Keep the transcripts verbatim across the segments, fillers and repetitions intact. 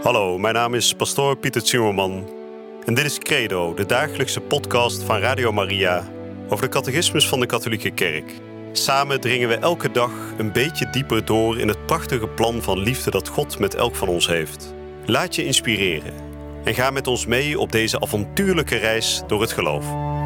Hallo, mijn naam is pastoor Pieter Zimmerman en dit is Credo, de dagelijkse podcast van Radio Maria over de catechismus van de katholieke kerk. Samen dringen we elke dag een beetje dieper door in het prachtige plan van liefde dat God met elk van ons heeft. Laat je inspireren en ga met ons mee op deze avontuurlijke reis door het geloof.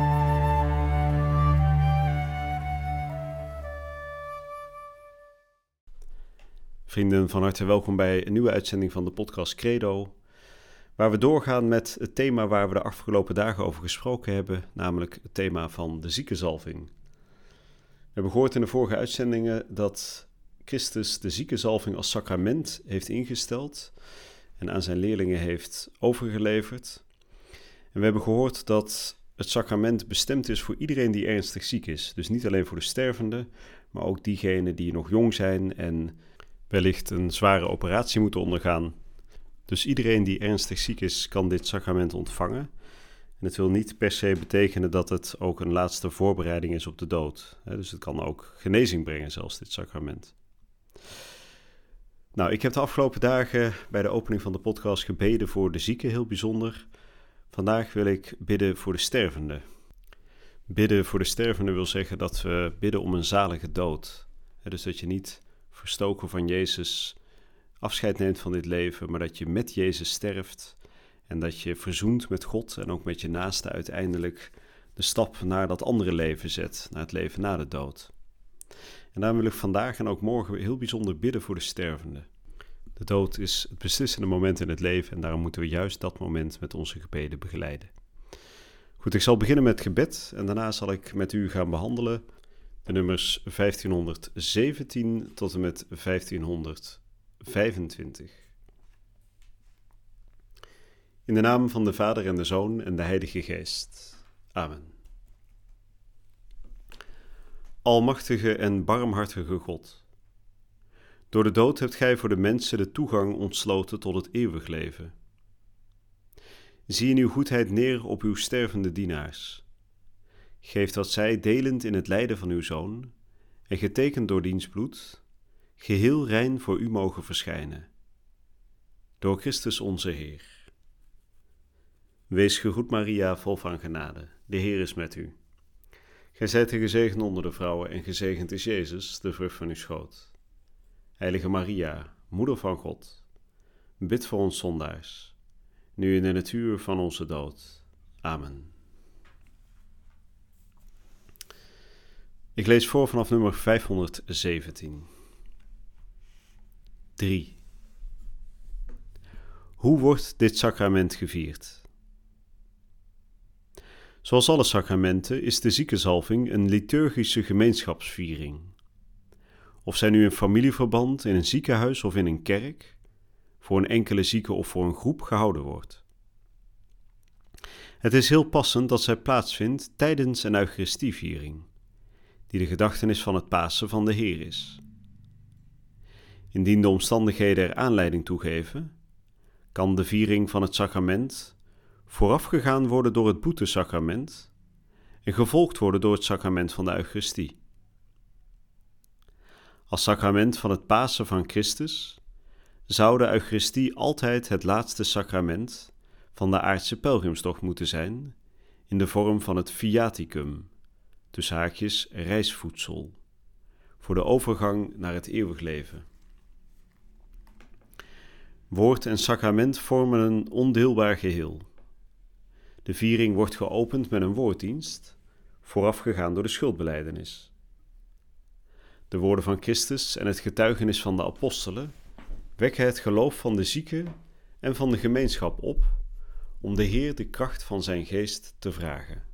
Vrienden, van harte welkom bij een nieuwe uitzending van de podcast Credo, waar we doorgaan met het thema waar we de afgelopen dagen over gesproken hebben, namelijk het thema van de ziekenzalving. We hebben gehoord in de vorige uitzendingen dat Christus de ziekenzalving als sacrament heeft ingesteld en aan zijn leerlingen heeft overgeleverd. En we hebben gehoord dat het sacrament bestemd is voor iedereen die ernstig ziek is. Dus niet alleen voor de stervenden, maar ook diegenen die nog jong zijn en wellicht een zware operatie moeten ondergaan. Dus iedereen die ernstig ziek is, kan dit sacrament ontvangen. En het wil niet per se betekenen dat het ook een laatste voorbereiding is op de dood. Dus het kan ook genezing brengen, zelfs dit sacrament. Nou, ik heb de afgelopen dagen bij de opening van de podcast gebeden voor de zieken, heel bijzonder. Vandaag wil ik bidden voor de stervenden. Bidden voor de stervenden wil zeggen dat we bidden om een zalige dood. Dus dat je niet verstoken van Jezus afscheid neemt van dit leven, maar dat je met Jezus sterft en dat je verzoend met God en ook met je naaste uiteindelijk de stap naar dat andere leven zet, naar het leven na de dood. En daarom wil ik vandaag en ook morgen heel bijzonder bidden voor de stervenden. De dood is het beslissende moment in het leven en daarom moeten we juist dat moment met onze gebeden begeleiden. Goed, ik zal beginnen met gebed en daarna zal ik met u gaan behandelen de nummers vijftienhonderdzeventien tot en met vijftienhonderdvijfentwintig. In de naam van de Vader en de Zoon en de Heilige Geest. Amen. Almachtige en barmhartige God, door de dood hebt gij voor de mensen de toegang ontsloten tot het eeuwig leven. Zie in uw goedheid neer op uw stervende dienaars. Geef dat zij, delend in het lijden van uw Zoon, en getekend door diens bloed, geheel rein voor u mogen verschijnen. Door Christus onze Heer. Wees gegroet Maria, vol van genade, de Heer is met u. Gij zijt de gezegend onder de vrouwen en gezegend is Jezus, de vrucht van uw schoot. Heilige Maria, Moeder van God, bid voor ons zondaars, nu en in het uur van onze dood. Amen. Ik lees voor vanaf nummer vijfhonderdzeventien. drie. Hoe wordt dit sacrament gevierd? Zoals alle sacramenten is de ziekenzalving een liturgische gemeenschapsviering. Of zij nu in familieverband, in een ziekenhuis of in een kerk, voor een enkele zieke of voor een groep gehouden wordt. Het is heel passend dat zij plaatsvindt tijdens een Eucharistieviering, die de gedachtenis van het Pasen van de Heer is. Indien de omstandigheden er aanleiding toe geven, kan de viering van het sacrament voorafgegaan worden door het boetesacrament en gevolgd worden door het sacrament van de Eucharistie. Als sacrament van het Pasen van Christus zou de Eucharistie altijd het laatste sacrament van de aardse pelgrimstocht moeten zijn, in de vorm van het viaticum, tussen haakjes reisvoedsel, voor de overgang naar het eeuwig leven. Woord en sacrament vormen een ondeelbaar geheel. De viering wordt geopend met een woorddienst, voorafgegaan door de schuldbelijdenis. De woorden van Christus en het getuigenis van de apostelen wekken het geloof van de zieken en van de gemeenschap op om de Heer de kracht van zijn geest te vragen.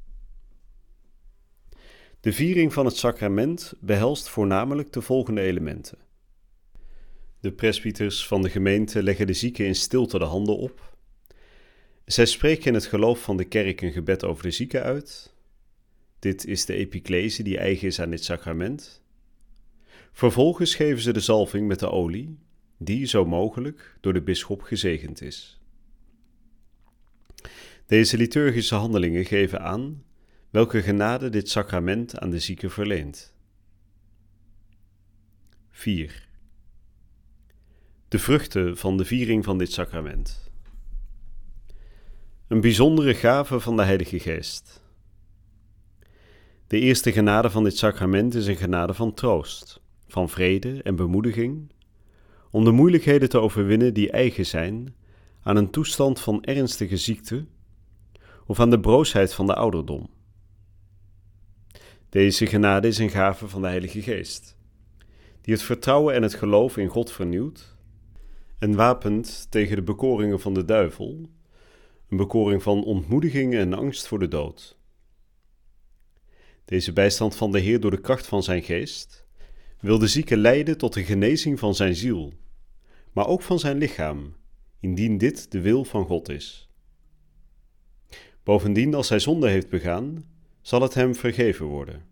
De viering van het sacrament behelst voornamelijk de volgende elementen. De presbyters van de gemeente leggen de zieken in stilte de handen op. Zij spreken in het geloof van de kerk een gebed over de zieken uit. Dit is de epiclese die eigen is aan dit sacrament. Vervolgens geven ze de zalving met de olie, die, zo mogelijk, door de bisschop gezegend is. Deze liturgische handelingen geven aan welke genade dit sacrament aan de zieke verleent. vier. De vruchten van de viering van dit sacrament. Een bijzondere gave van de Heilige Geest. De eerste genade van dit sacrament is een genade van troost, van vrede en bemoediging, om de moeilijkheden te overwinnen die eigen zijn aan een toestand van ernstige ziekte of aan de broosheid van de ouderdom. Deze genade is een gave van de Heilige Geest, die het vertrouwen en het geloof in God vernieuwt en wapent tegen de bekoringen van de duivel, een bekoring van ontmoediging en angst voor de dood. Deze bijstand van de Heer door de kracht van zijn geest wil de zieke leiden tot de genezing van zijn ziel, maar ook van zijn lichaam, indien dit de wil van God is. Bovendien, als hij zonde heeft begaan, zal het hem vergeven worden.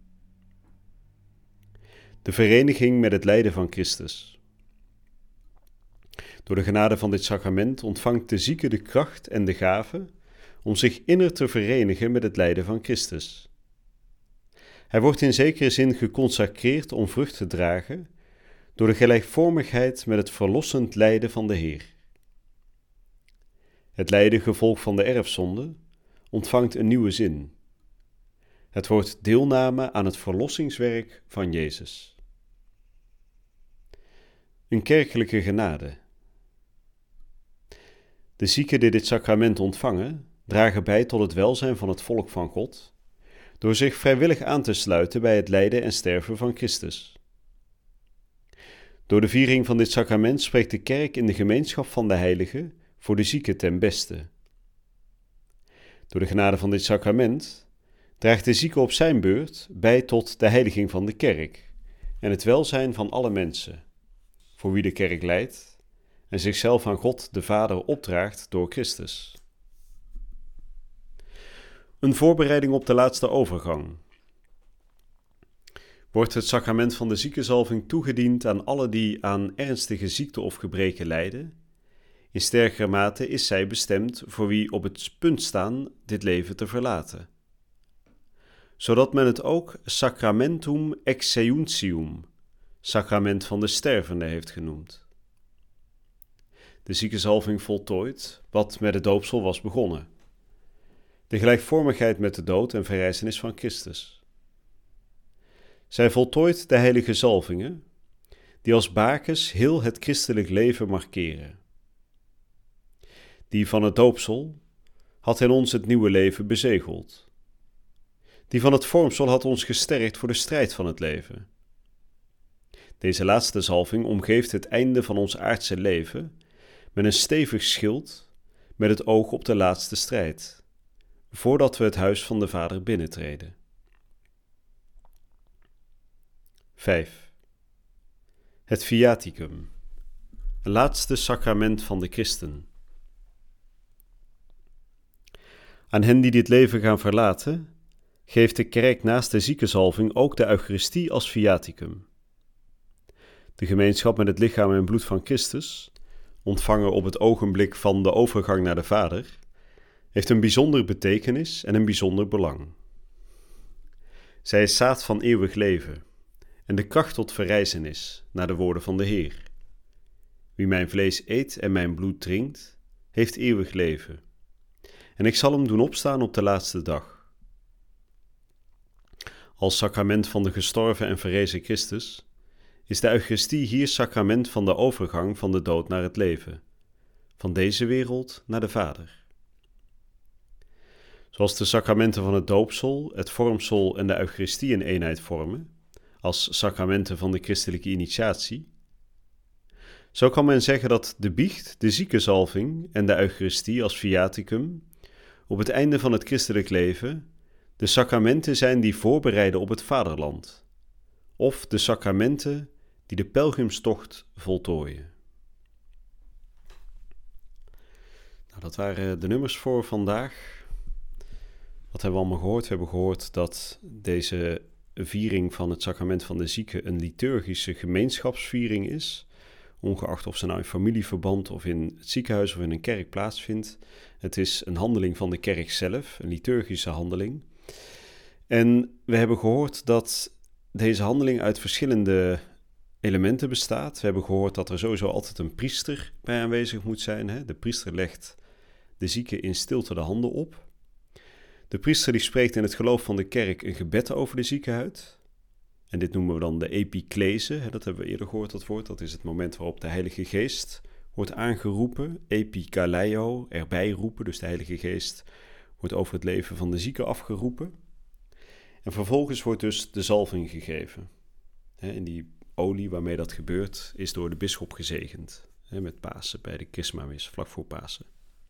De vereniging met het lijden van Christus. Door de genade van dit sacrament ontvangt de zieke de kracht en de gave om zich inner te verenigen met het lijden van Christus. Hij wordt in zekere zin geconsacreerd om vrucht te dragen door de gelijkvormigheid met het verlossend lijden van de Heer. Het lijden gevolg van de erfzonde ontvangt een nieuwe zin. Het wordt deelname aan het verlossingswerk van Jezus. Een kerkelijke genade. De zieken die dit sacrament ontvangen, dragen bij tot het welzijn van het volk van God, door zich vrijwillig aan te sluiten bij het lijden en sterven van Christus. Door de viering van dit sacrament spreekt de kerk in de gemeenschap van de heiligen voor de zieken ten beste. Door de genade van dit sacrament draagt de zieke op zijn beurt bij tot de heiliging van de kerk en het welzijn van alle mensen, voor wie de kerk lijdt en zichzelf aan God de Vader opdraagt door Christus. Een voorbereiding op de laatste overgang. Wordt het sacrament van de ziekenzalving toegediend aan alle die aan ernstige ziekte of gebreken lijden? In sterkere mate is zij bestemd voor wie op het punt staan dit leven te verlaten, zodat men het ook sacramentum exeuntitium, sacrament van de stervende, heeft genoemd. De ziekenzalving voltooid wat met het doopsel was begonnen. De gelijkvormigheid met de dood en verrijzenis van Christus. Zij voltooit de heilige zalvingen, die als bakens heel het christelijk leven markeren. Die van het doopsel had in ons het nieuwe leven bezegeld. Die van het vormsel had ons gesterkt voor de strijd van het leven. Deze laatste zalving omgeeft het einde van ons aardse leven met een stevig schild met het oog op de laatste strijd, voordat we het huis van de Vader binnentreden. vijf. Het Viaticum, het laatste sacrament van de christen. Aan hen die dit leven gaan verlaten, geeft de kerk naast de ziekenzalving ook de Eucharistie als Viaticum. De gemeenschap met het lichaam en bloed van Christus, ontvangen op het ogenblik van de overgang naar de Vader, heeft een bijzondere betekenis en een bijzonder belang. Zij is zaad van eeuwig leven en de kracht tot verrijzenis, naar de woorden van de Heer. Wie mijn vlees eet en mijn bloed drinkt, heeft eeuwig leven, en ik zal hem doen opstaan op de laatste dag. Als sacrament van de gestorven en verrezen Christus is de Eucharistie hier sacrament van de overgang van de dood naar het leven, van deze wereld naar de Vader. Zoals de sacramenten van het doopsel, het vormsel en de Eucharistie een eenheid vormen, als sacramenten van de christelijke initiatie, zo kan men zeggen dat de biecht, de ziekenzalving en de Eucharistie als Viaticum op het einde van het christelijk leven de sacramenten zijn die voorbereiden op het vaderland, of de sacramenten die de pelgrimstocht voltooien. Nou, dat waren de nummers voor vandaag. Wat hebben we allemaal gehoord? We hebben gehoord dat deze viering van het sacrament van de zieke een liturgische gemeenschapsviering is, ongeacht of ze nou in familieverband of in het ziekenhuis of in een kerk plaatsvindt. Het is een handeling van de kerk zelf, een liturgische handeling. En we hebben gehoord dat deze handeling uit verschillende elementen bestaat. We hebben gehoord dat er sowieso altijd een priester bij aanwezig moet zijn. Hè? De priester legt de zieke in stilte de handen op. De priester die spreekt in het geloof van de kerk een gebed over de zieke uit. En dit noemen we dan de epiclese. Hè? Dat hebben we eerder gehoord, dat woord. Dat is het moment waarop de Heilige Geest wordt aangeroepen. Epikaleo, erbij roepen. Dus de Heilige Geest wordt over het leven van de zieke afgeroepen. En vervolgens wordt dus de zalving gegeven. En die olie waarmee dat gebeurt is door de bisschop gezegend. Met Pasen, bij de Christmamis, vlak voor Pasen.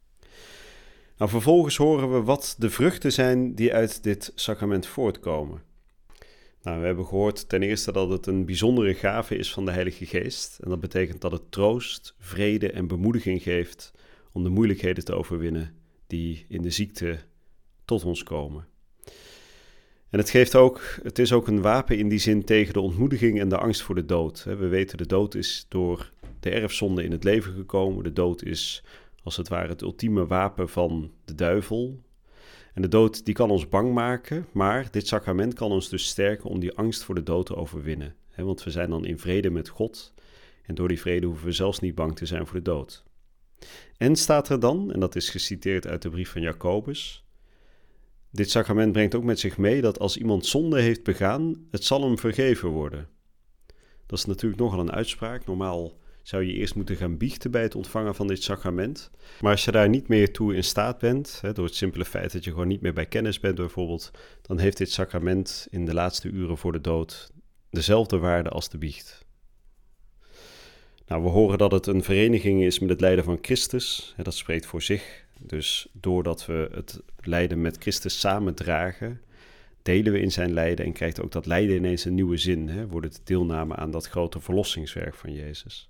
Nou, vervolgens horen we wat de vruchten zijn die uit dit sacrament voortkomen. Nou, we hebben gehoord ten eerste dat het een bijzondere gave is van de Heilige Geest. En dat betekent dat het troost, vrede en bemoediging geeft om de moeilijkheden te overwinnen die in de ziekte tot ons komen. En het geeft ook, het is ook een wapen in die zin tegen de ontmoediging en de angst voor de dood. We weten, de dood is door de erfzonde in het leven gekomen. De dood is als het ware het ultieme wapen van de duivel. En de dood die kan ons bang maken, maar dit sacrament kan ons dus sterken om die angst voor de dood te overwinnen. Want we zijn dan in vrede met God en door die vrede hoeven we zelfs niet bang te zijn voor de dood. En staat er dan, en dat is geciteerd uit de brief van Jacobus: dit sacrament brengt ook met zich mee dat als iemand zonde heeft begaan, het zal hem vergeven worden. Dat is natuurlijk nogal een uitspraak. Normaal zou je eerst moeten gaan biechten bij het ontvangen van dit sacrament. Maar als je daar niet meer toe in staat bent, hè, door het simpele feit dat je gewoon niet meer bij kennis bent bijvoorbeeld, dan heeft dit sacrament in de laatste uren voor de dood dezelfde waarde als de biecht. Nou, we horen dat het een vereniging is met het lijden van Christus. Hè, dat spreekt voor zich. Dus doordat we het lijden met Christus samen dragen, delen we in zijn lijden en krijgt ook dat lijden ineens een nieuwe zin. Hè? Wordt het deelname aan dat grote verlossingswerk van Jezus.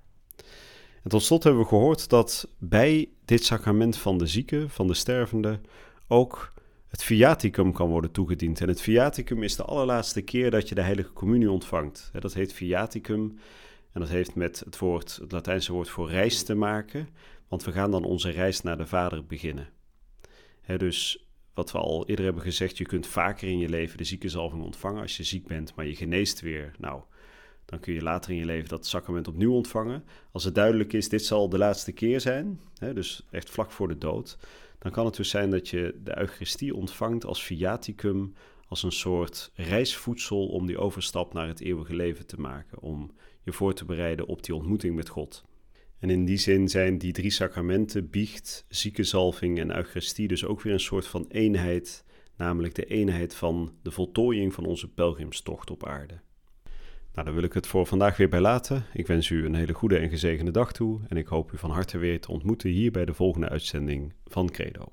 En tot slot hebben we gehoord dat bij dit sacrament van de zieke, van de stervende, ook het viaticum kan worden toegediend. En het viaticum is de allerlaatste keer dat je de heilige communie ontvangt. Dat heet viaticum en dat heeft met het woord, het Latijnse woord voor reis te maken, want we gaan dan onze reis naar de Vader beginnen. He, dus wat we al eerder hebben gezegd, je kunt vaker in je leven de ziekenzalving ontvangen als je ziek bent, maar je geneest weer. Nou, dan kun je later in je leven dat sacrament opnieuw ontvangen. Als het duidelijk is, dit zal de laatste keer zijn, he, dus echt vlak voor de dood, dan kan het dus zijn dat je de Eucharistie ontvangt als viaticum, als een soort reisvoedsel om die overstap naar het eeuwige leven te maken, om je voor te bereiden op die ontmoeting met God. En in die zin zijn die drie sacramenten, biecht, ziekenzalving en Eucharistie, dus ook weer een soort van eenheid, namelijk de eenheid van de voltooiing van onze pelgrimstocht op aarde. Nou, daar wil ik het voor vandaag weer bij laten. Ik wens u een hele goede en gezegende dag toe en ik hoop u van harte weer te ontmoeten hier bij de volgende uitzending van Credo.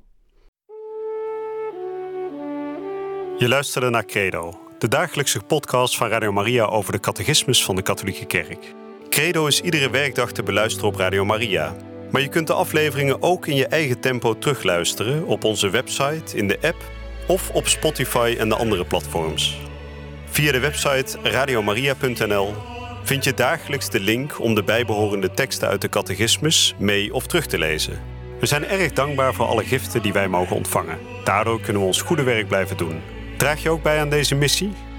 Je luisterde naar Credo, de dagelijkse podcast van Radio Maria over de catechismus van de Katholieke Kerk. Credo is iedere werkdag te beluisteren op Radio Maria. Maar je kunt de afleveringen ook in je eigen tempo terugluisteren op onze website, in de app of op Spotify en de andere platforms. Via de website radiomaria punt n l vind je dagelijks de link om de bijbehorende teksten uit de catechismus mee of terug te lezen. We zijn erg dankbaar voor alle giften die wij mogen ontvangen. Daardoor kunnen we ons goede werk blijven doen. Draag je ook bij aan deze missie?